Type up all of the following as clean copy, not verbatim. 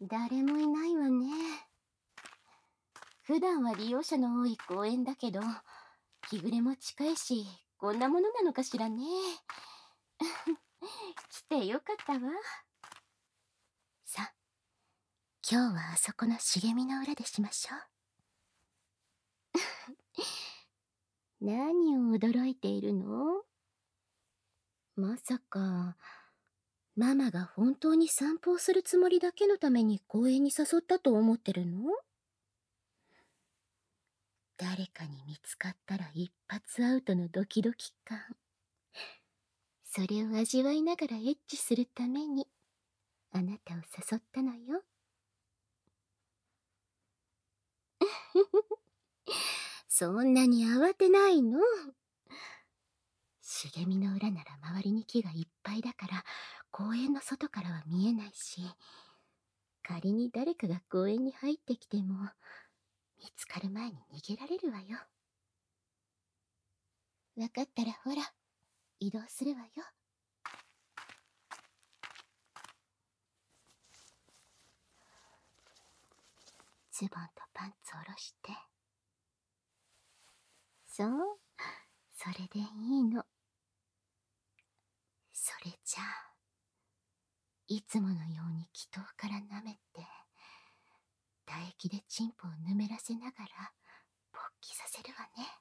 誰もいないわね。普段は利用者の多い公園だけど、日暮れも近いし、こんなものなのかしらね。来てよかったわ。さあ、今日はあそこの茂みの裏でしましょう。何を驚いているの？まさか、ママが本当に散歩をするつもりだけのために公園に誘ったと思ってるの？誰かに見つかったら一発アウトのドキドキ感。それを味わいながらエッチするために、あなたを誘ったのよ。そんなに慌てないの。茂みの裏なら周りに木がいっぱいだから公園の外からは見えないし、仮に誰かが公園に入ってきても見つかる前に逃げられるわよ。わかったらほら、移動するわよ。ズボンとパンツ下ろして。そう、それでいいの。それじゃあ、いつものように気筒から舐めて、唾液でチンポをぬめらせながら勃起させるわね。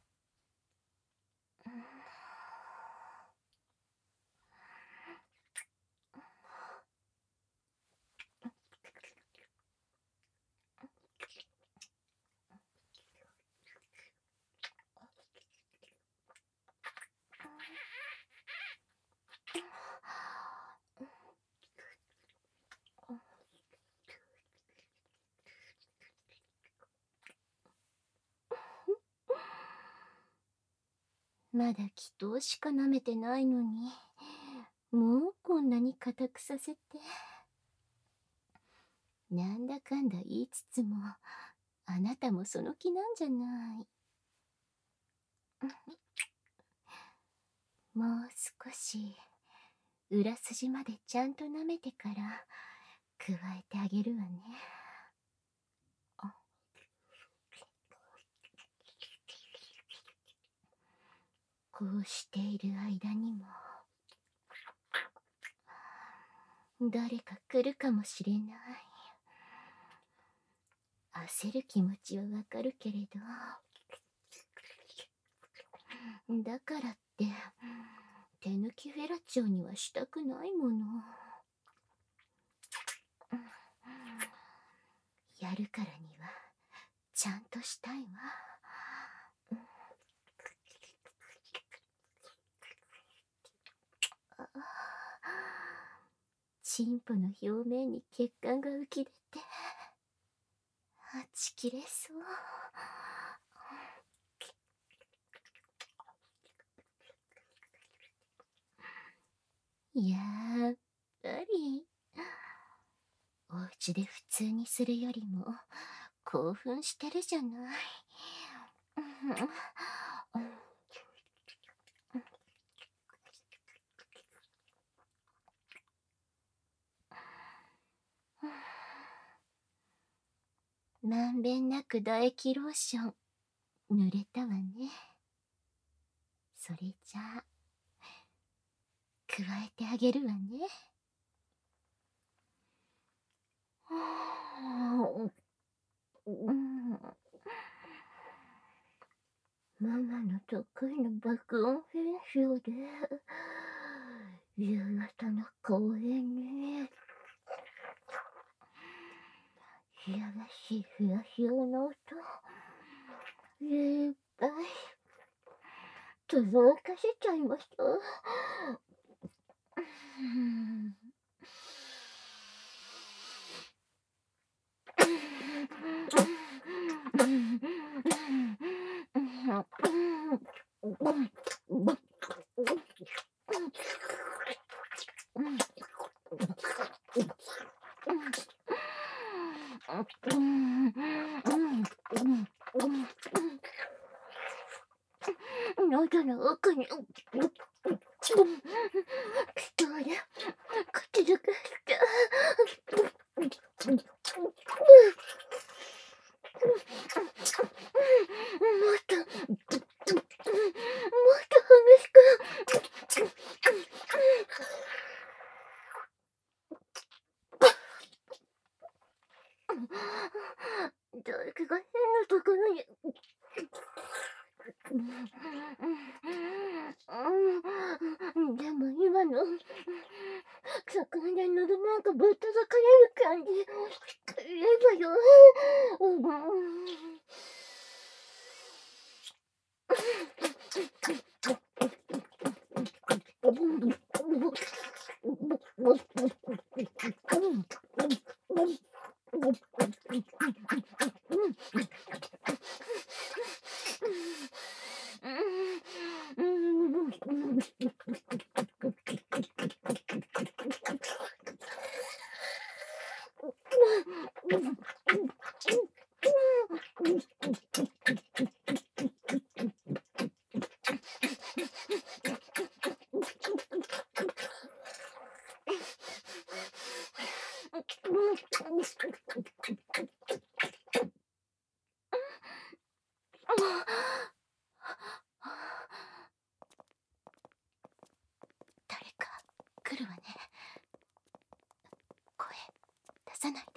まだ気筒しか舐めてないのに、もうこんなに固くさせて。なんだかんだ言いつつも、あなたもその気なんじゃない。もう少し、裏筋までちゃんと舐めてから、加えてあげるわね。こうしている間にも、誰か来るかもしれない。焦る気持ちはわかるけれど、だからって、手抜きフェラチオにはしたくないもの。やるからには、ちゃんとしたいわ。チンポの表面に血管が浮き出て、はち切れそう。やっぱり、お家で普通にするよりも興奮してるじゃない。まんべんなく唾液ローション濡れたわね。それじゃあ加えてあげるわね。ママの得意の爆音編集で夕方の公園にやらしいふわふわの音いっぱい届かせちゃいました。喉の奥に気筒で口づけして先が変なところに。でも今の魚で喉なんかぶったたかれる感じ。言えばよ。誰か来るわね。声出さないで。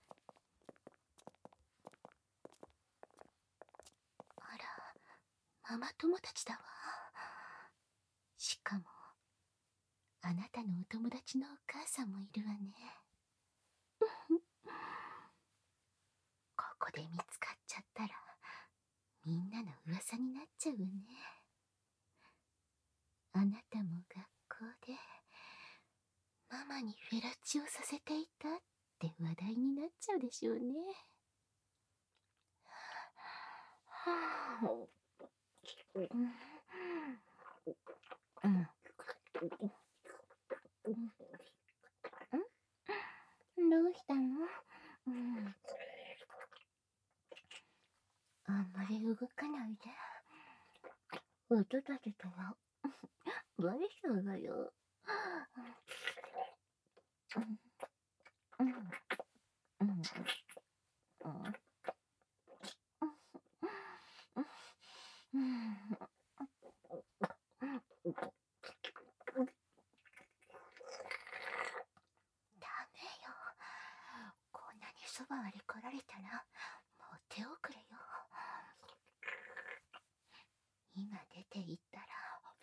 あら、ママ友達だわ。しかもあなたのお友達のお母さんもいるわね。ここで見つかっちゃったらみんなの噂になっちゃうわね。あなたも学校でママにフェラチオさせていたって話題になっちゃうでしょうね。どうしたの？あんまり動かないで。音立てたらバレちゃうわよ。ダメよ。こんなにそばまで来られたらもう手遅れよ。今出て行ったら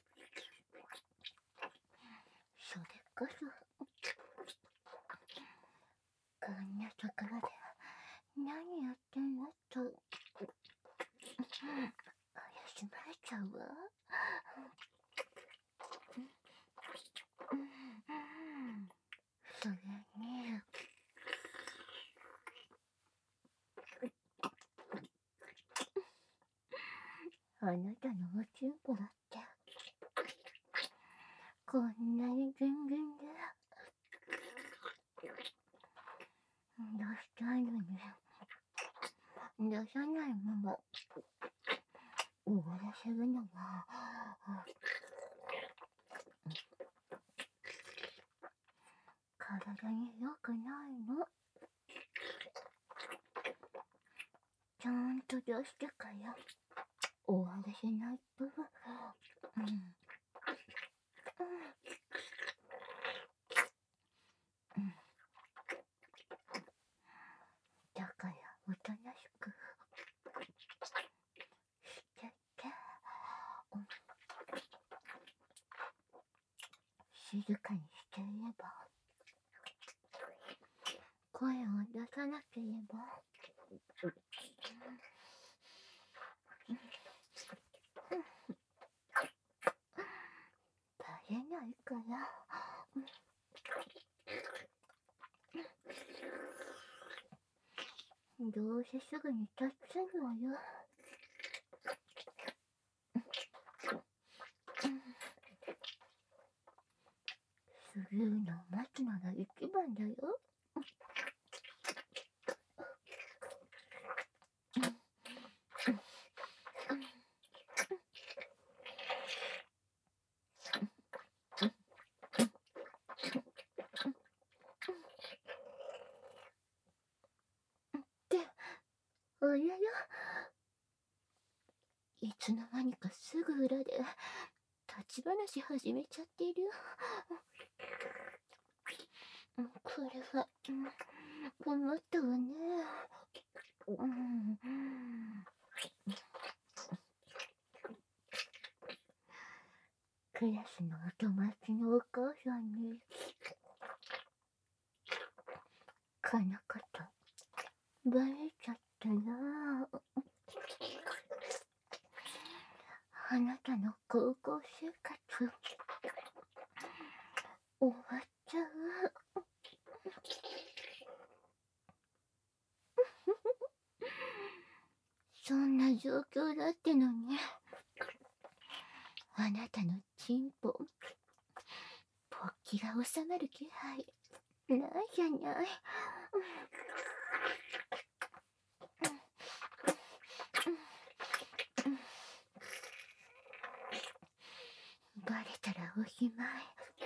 それこそこんなところで何やってんのと怪しまれちゃうわ。それにあなたのおちんぽだってこんなにギンギンで出したいのに出さないまま終わらせるのは体に良くないの。ちゃんと出してから終わらせないと。だからおとなしくしてて、静かにしていれば声を出さなければバレないから。どうせすぐに助かるわよ。するの待つのが一番だよ。っておやや、いつの間にかすぐ裏で立ち話始めちゃってる。これは困ったわね。 うん、クラスのお友達のお母さんに、このことバレちゃったな。あなたの高校生活終わっちゃう。そんな状況だってのに、あなたのチンポ、勃起が収まる気配ないじゃない。バレたらおしまい。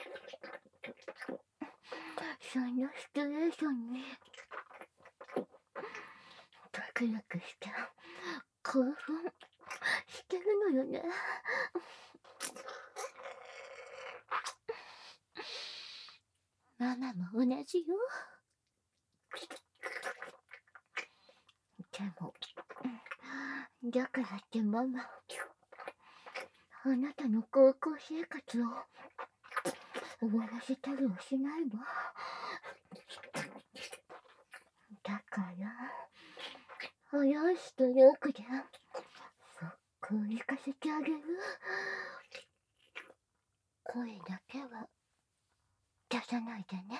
そのシチュエーションにドクドクした興奮してるのよね。ママも同じよ。でもだからってママ、あなたの高校生活を終わらせたりはしないわ。だから早いストロークで速攻行かせてあげる。声だけは出さないでね。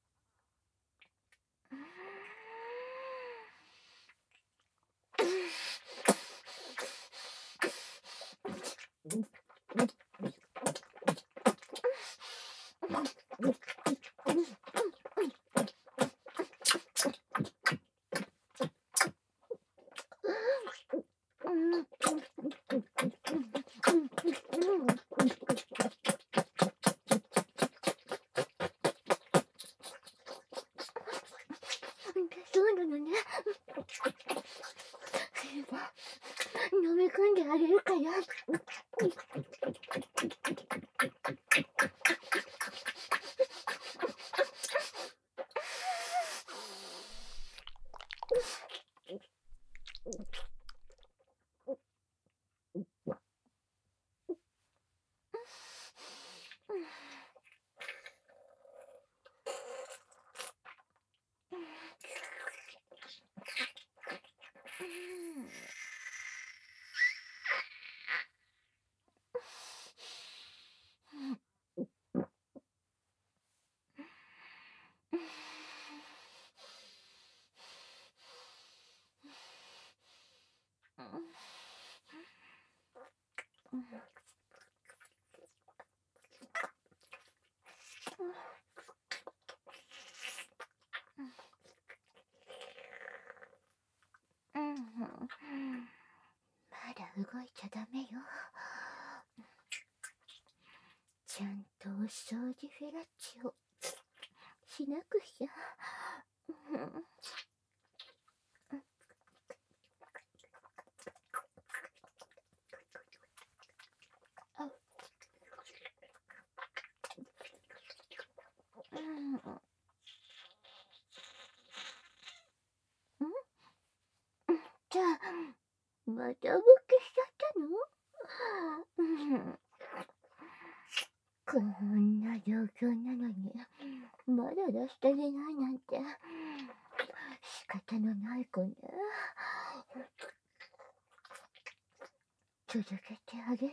そうなのね。飲み込んであげるから。まだ動いちゃダメよ。ちゃんとお掃除フェラチオしなくちゃ。じゃあまたボケしちゃったの？こんな状況なのにまだ出してあげないなんて仕方のない子ね。続けてあげる。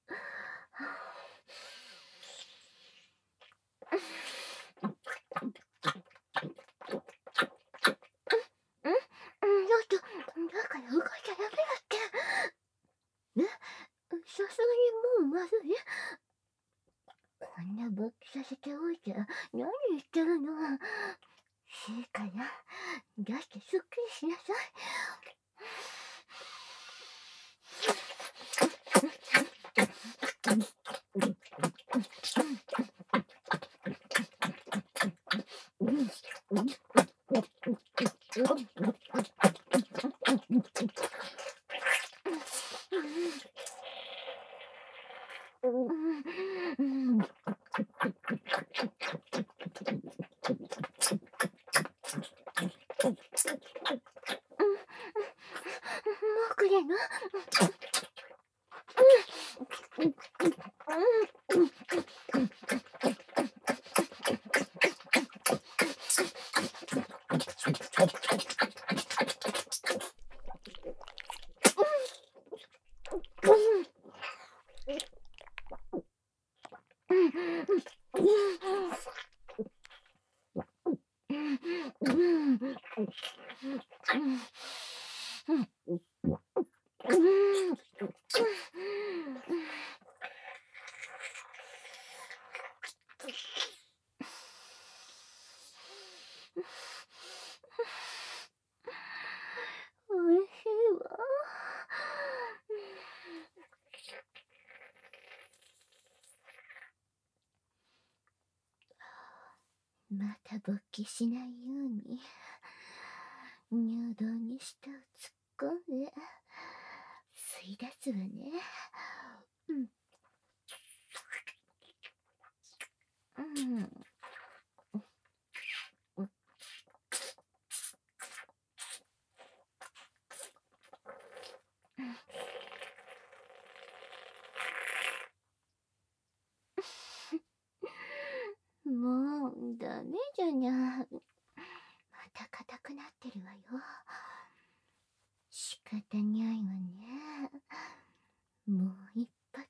ちょっとだから動いちゃダメだって。さすがにもうまずい。こんな勃起させておいて何言ってるの。いいから出してすっきりしなさい。 おいしいわ。また勃起しないように乳道に舌を突っ込んで吸い出すわね。もうダメじゃにゃ。また硬くなってるわよ。仕方にゃいわね。もう一発。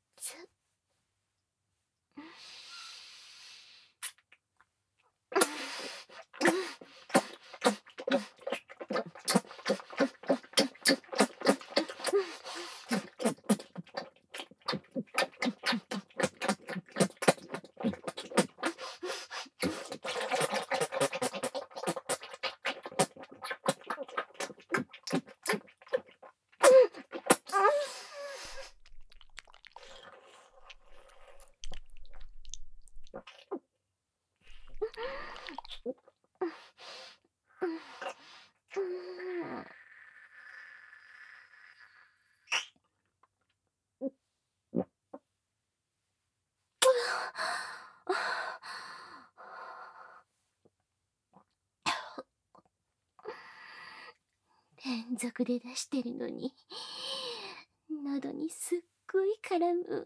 連続で出してるのに喉にすっごい絡む。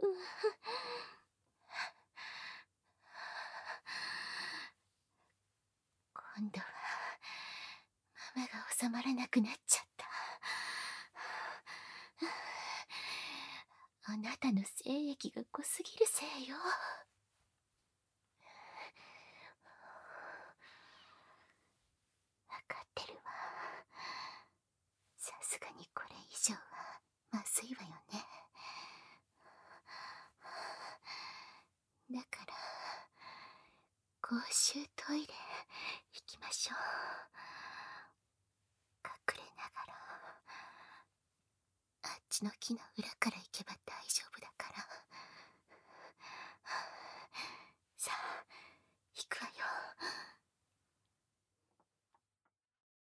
今度はママが収まらなくなっちゃった。あなたの精液が濃すぎるせいよ。わかってるわ。さすがにこれ以上はまずいわよね。だから公衆トイレ行きましょう。隠れながら。あっちの木の裏から行けば大丈夫だから。